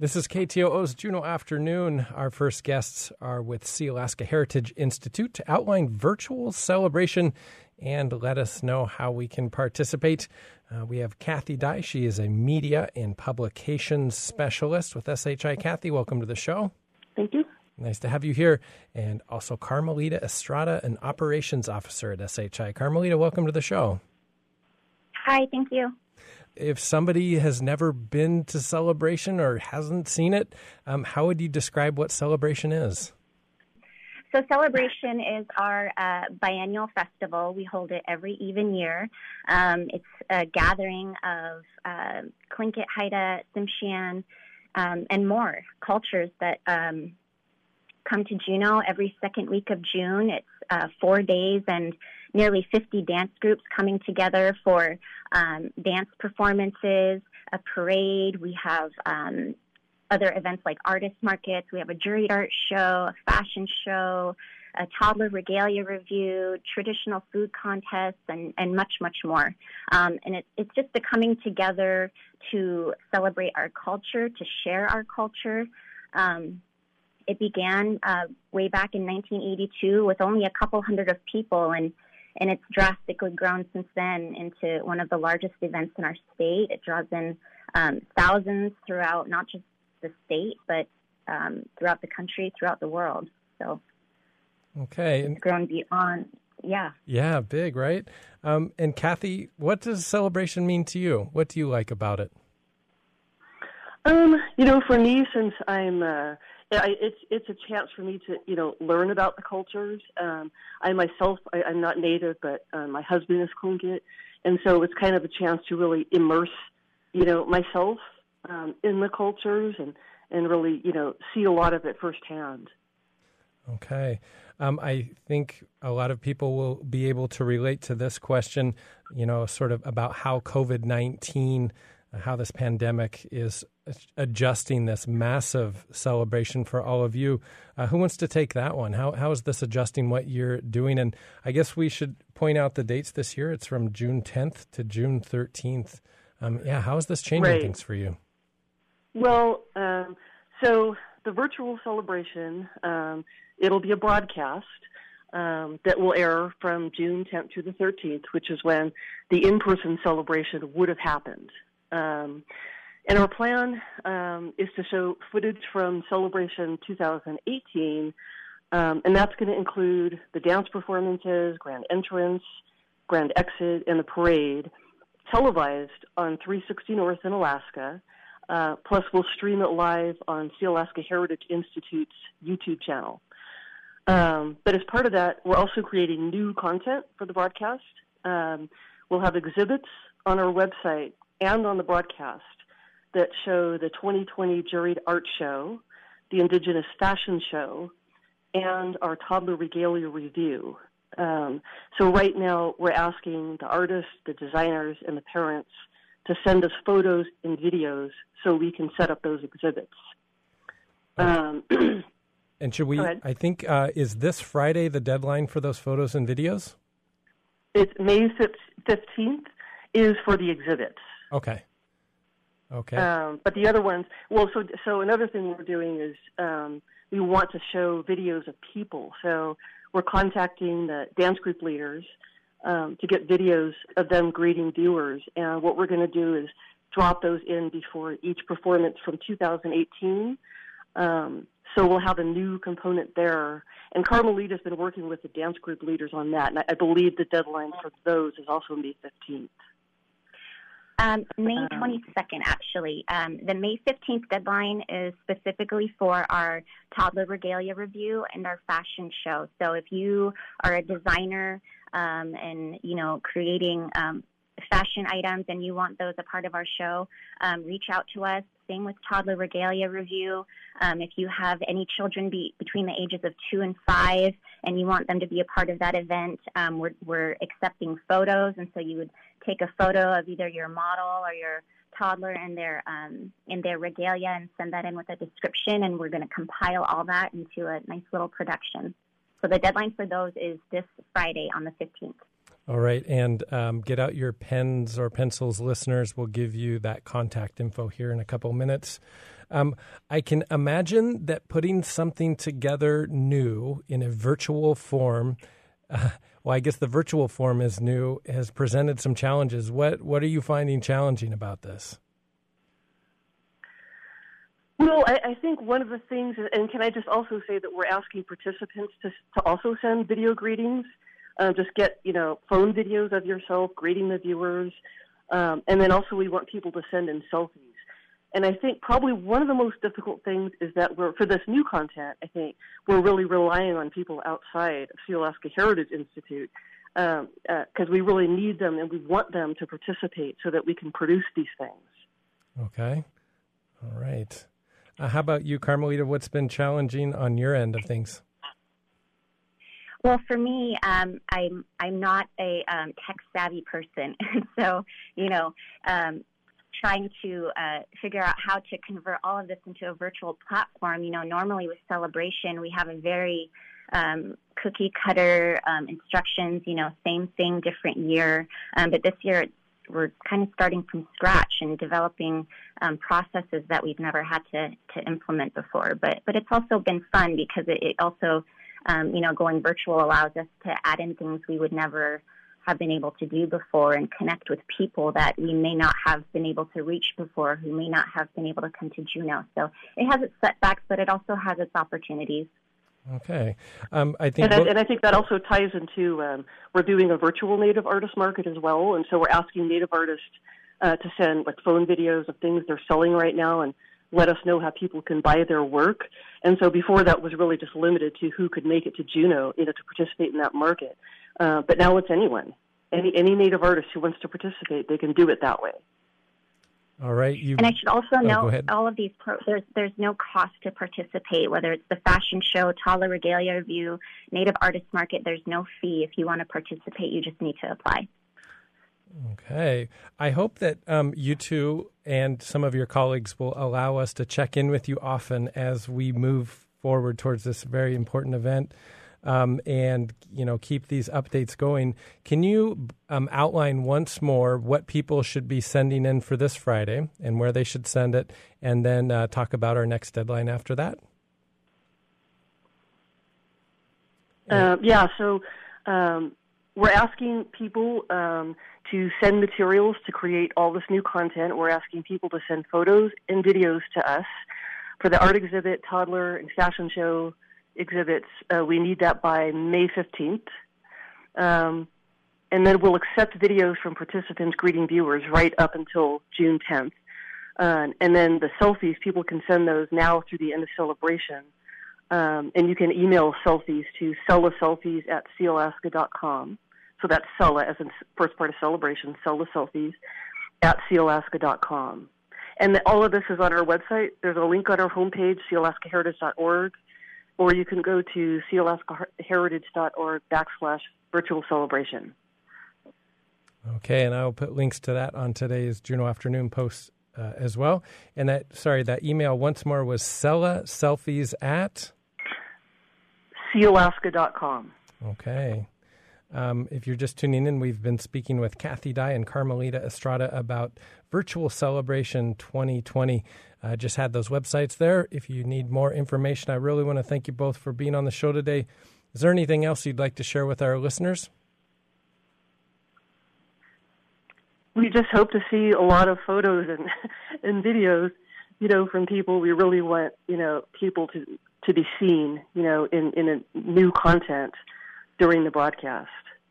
This is KTOO's Juneau Afternoon. Our first guests are with Sealaska Heritage Institute to outline virtual celebration and let us know how we can participate. We have Kathy Dye. She is a media and publications specialist with SHI. Kathy, welcome to the show. Thank you. Nice to have you here. And also Carmelita Estrada, an operations officer at SHI. Carmelita, welcome to the show. Hi, thank you. If somebody has never been to Celebration or hasn't seen it, how would you describe what Celebration is? So Celebration is our biennial festival. We hold it every even year. It's a gathering of Tlingit, Haida, Tsimshian, and more cultures that come to Juneau every second week of June. It's 4 days and nearly 50 dance groups coming together for dance performances, a parade. We have other events like artist markets. We have a juried art show, a fashion show, a toddler regalia review, traditional food contests, and much, much more. And it's just the coming together to celebrate our culture, to share our culture. It began way back in 1982 with only a couple hundred of people, and it's drastically grown since then into one of the largest events in our state. It draws in thousands throughout not just the state, but throughout the country, throughout the world. So okay, it's grown beyond, yeah. Yeah, big, right? And Kathy, what does Celebration mean to you? What do you like about it? For me, since I'm, it's a chance for me to, learn about the cultures. I myself, I'm not Native, but my husband is Tlingit, and so it's kind of a chance to really immerse, myself in the cultures and really, see a lot of it firsthand. Okay. I think a lot of people will be able to relate to this question, sort of about how COVID-19, how this pandemic is adjusting this massive celebration for all of you. Who wants to take that one? How is this adjusting what you're doing? And I guess we should point out the dates this year. It's from June 10th to June 13th. How is this changing things for you? Well, so the virtual celebration, it'll be a broadcast that will air from June 10th to the 13th, which is when the in-person celebration would have happened. And our plan is to show footage from Celebration 2018, and that's going to include the dance performances, grand entrance, grand exit, and the parade, televised on 360 North in Alaska. Plus, we'll stream it live on Sealaska Heritage Institute's YouTube channel. But as part of that, we're also creating new content for the broadcast. We'll have exhibits on our website and on the broadcast that show the 2020 Juried Art Show, the Indigenous Fashion Show, and our Toddler Regalia Review. So right now, we're asking the artists, the designers, and the parents to send us photos and videos so we can set up those exhibits. And should we, I think, is this Friday the deadline for those photos and videos? It's May 15th is for the exhibits. Okay. But the other ones, so another thing we're doing is we want to show videos of people. So we're contacting the dance group leaders to get videos of them greeting viewers. And what we're going to do is drop those in before each performance from 2018. So we'll have a new component there. And Carmelita's been working with the dance group leaders on that. And I believe the deadline for those is also May 15th. May 22nd, actually. The May 15th deadline is specifically for our Toddler Regalia Review and our fashion show. So if you are a designer and, creating fashion items and you want those a part of our show, reach out to us. Same with Toddler Regalia Review. If you have any children between the ages of 2 and 5 and you want them to be a part of that event, we're accepting photos. And so you would take a photo of either your model or your toddler in their regalia and send that in with a description, and we're going to compile all that into a nice little production. So the deadline for those is this Friday on the 15th. All right, and get out your pens or pencils, listeners. We'll give you that contact info here in a couple minutes. I can imagine that putting something together new in a virtual form, well, I guess the virtual form is new, has presented some challenges. What are you finding challenging about this? Well, I think one of the things, and can I just also say that we're asking participants to also send video greetings. Just get, phone videos of yourself greeting the viewers. And then also we want people to send in selfies. And I think probably one of the most difficult things is that for this new content, I think we're really relying on people outside of Sealaska Heritage Institute because we really need them and we want them to participate so that we can produce these things. Okay. All right. How about you, Carmelita? What's been challenging on your end of things? Well, for me, I'm not a tech-savvy person. So, trying to figure out how to convert all of this into a virtual platform. Normally with Celebration, we have a very cookie-cutter instructions, same thing, different year. But this year, we're kind of starting from scratch and developing processes that we've never had to implement before. But it's also been fun because it also, going virtual allows us to add in things we would never have been able to do before and connect with people that we may not have been able to reach before, who may not have been able to come to Juneau. So it has its setbacks, but it also has its opportunities. Okay. I think and I think that also ties into we're doing a virtual Native artist market as well, and so we're asking Native artists to send phone videos of things they're selling right now and let us know how people can buy their work. And so before that was really just limited to who could make it to Juneau, to participate in that market. But now it's anyone. Any Native artist who wants to participate, they can do it that way. All right. And I should also note all of these, there's no cost to participate, whether it's the fashion show, Toddler Regalia Review, Native Artist Market, there's no fee. If you want to participate, you just need to apply. Okay. I hope that you two and some of your colleagues will allow us to check in with you often as we move forward towards this very important event. And keep these updates going. Can you outline once more what people should be sending in for this Friday and where they should send it, and then talk about our next deadline after that? So we're asking people to send materials to create all this new content. We're asking people to send photos and videos to us. For the art exhibit, toddler, and fashion show exhibits, we need that by May 15th. And then we'll accept videos from participants greeting viewers right up until June 10th. And then the selfies, people can send those now through the end of Celebration. And you can email selfies to sellaselfies@sealaska.com. So that's Sella as in first part of Celebration, sellaselfies@sealaska.com. And all of this is on our website. There's a link on our homepage, sealaskaheritage.org. Or you can go to sealaskaheritage.org/virtual celebration. Okay, and I will put links to that on today's Juneau Afternoon post as well. And that email once more was sellaselfies@ sealaska.com. Okay. If you're just tuning in, we've been speaking with Kathy Dye and Carmelita Estrada about Virtual Celebration 2020. Just had those websites there. If you need more information, I really want to thank you both for being on the show today. Is there anything else you'd like to share with our listeners? We just hope to see a lot of photos and videos, from people. We really want, people to be seen, in a new content during the broadcast.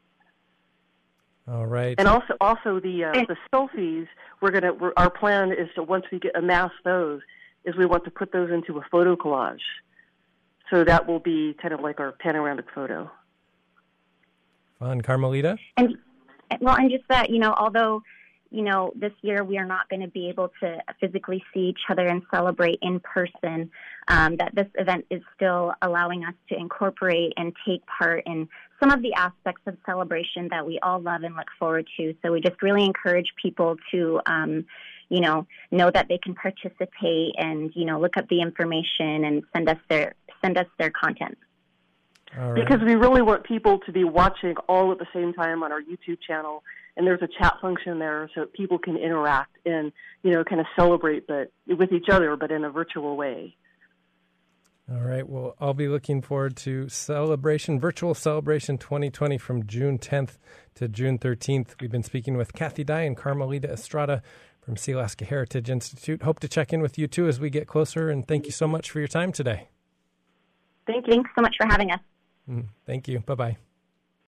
All right. And also the selfies, our plan is to, once we amass those, is we want to put those into a photo collage. So that will be kind of like our panoramic photo. Fun. Carmelita? And just that, although, this year we are not going to be able to physically see each other and celebrate in person, that this event is still allowing us to incorporate and take part in some of the aspects of Celebration that we all love and look forward to. So we just really encourage people to, know that they can participate and, look up the information and send us their content. All right. Because we really want people to be watching all at the same time on our YouTube channel, and there's a chat function there so people can interact and, kind of celebrate but with each other, but in a virtual way. All right. Well, I'll be looking forward to Virtual Celebration 2020 from June 10th to June 13th. We've been speaking with Kathy Dye and Carmelita Estrada from Sealaska Heritage Institute. Hope to check in with you, too, as we get closer, and thank you so much for your time today. Thanks so much for having us. Thank you. Bye-bye.